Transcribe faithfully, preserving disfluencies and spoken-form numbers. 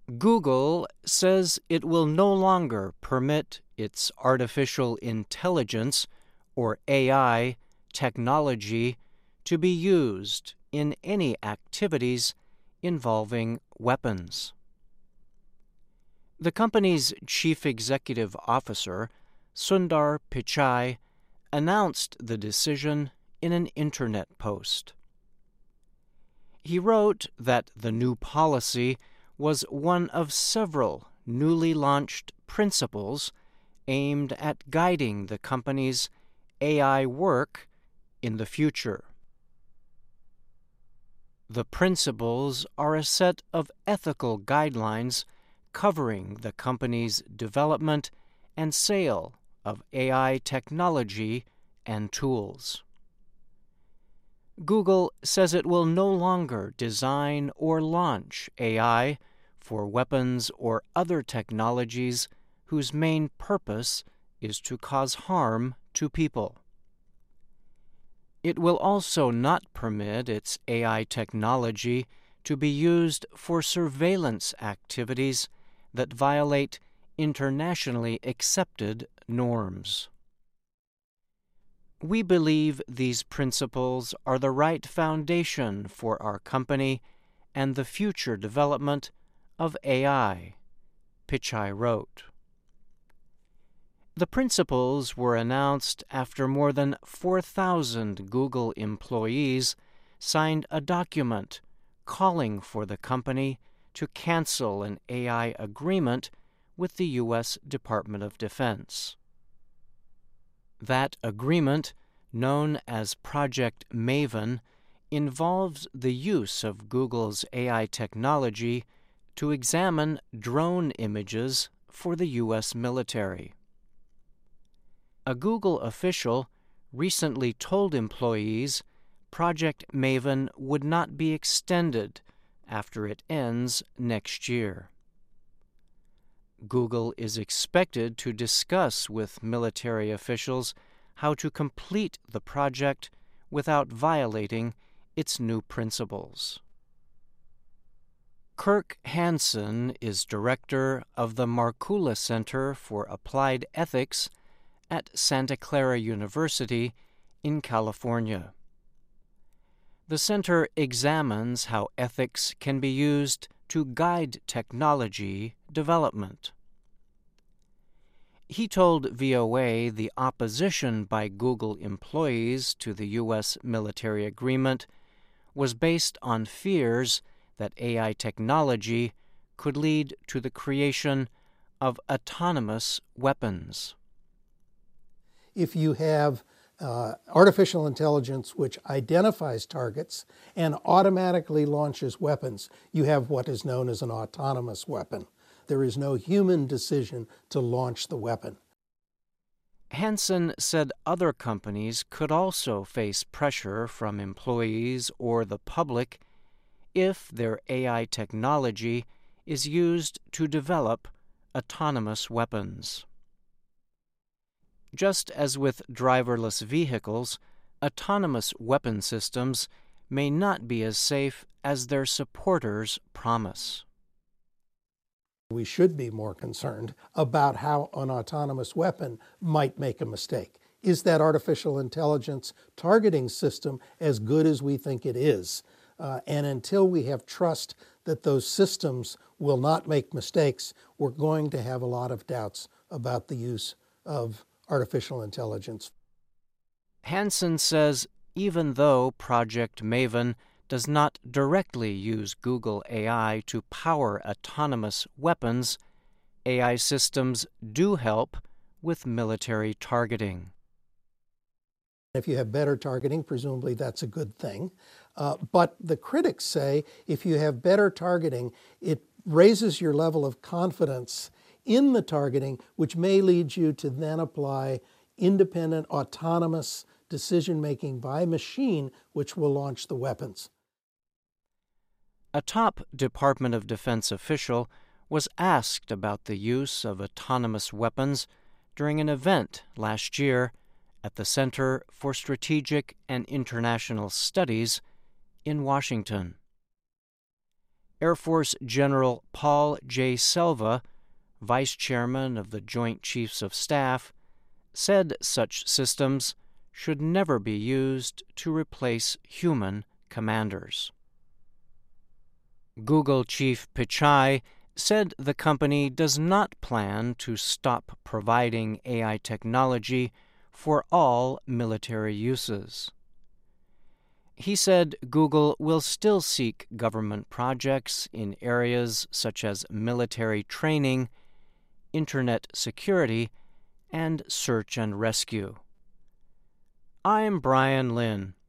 Google says it will no longer permit its artificial intelligence, or A I, technology to be used in any activities involving weapons. The company's chief executive officer, Sundar Pichai, announced the decision in an internet post. He wrote that the new policy was one of several newly launched principles aimed at guiding the company's A I work in the future. The principles are a set of ethical guidelines covering the company's development and sale of A I technology and tools. Google says it will no longer design or launch A I for weapons or other technologies whose main purpose is to cause harm to people. It will also not permit its A I technology to be used for surveillance activities that violate internationally accepted norms. We believe these principles are the right foundation for our company and the future development of A I, Pichai wrote. The principles were announced after more than four thousand Google employees signed a document calling for the company to cancel an A I agreement with the U S Department of Defense. That agreement, known as Project Maven, involves the use of Google's A I technology to examine drone images for the U S military. A Google official recently told employees Project Maven would not be extended after it ends next year. Google is expected to discuss with military officials how to complete the project without violating its new principles. Kirk Hansen is director of the Markkula Center for Applied Ethics at Santa Clara University in California. The center examines how ethics can be used to guide technology development. He told V O A the opposition by Google employees to the U S military agreement was based on fears that A I technology could lead to the creation of autonomous weapons. If you have uh, artificial intelligence which identifies targets and automatically launches weapons, you have what is known as an autonomous weapon. There is no human decision to launch the weapon. Hansen said other companies could also face pressure from employees or the public if their A I technology is used to develop autonomous weapons. Just as with driverless vehicles, autonomous weapon systems may not be as safe as their supporters promise. We should be more concerned about how an autonomous weapon might make a mistake. Is that artificial intelligence targeting system as good as we think it is? Uh, and until we have trust that those systems will not make mistakes, we're going to have a lot of doubts about the use of artificial intelligence. Hansen says even though Project Maven does not directly use Google A I to power autonomous weapons, A I systems do help with military targeting. If you have better targeting, presumably that's a good thing. Uh, but the critics say if you have better targeting, it raises your level of confidence in the targeting, which may lead you to then apply independent, autonomous decision-making by machine, which will launch the weapons. A top Department of Defense official was asked about the use of autonomous weapons during an event last year at the Center for Strategic and International Studies in Washington. Air Force General Paul J. Selva, Vice Chairman of the Joint Chiefs of Staff, said such systems should never be used to replace human commanders. Google Chief Pichai said the company does not plan to stop providing A I technology for all military uses. He said Google will still seek government projects in areas such as military training, internet security, and search and rescue. I'm Brian Lynn.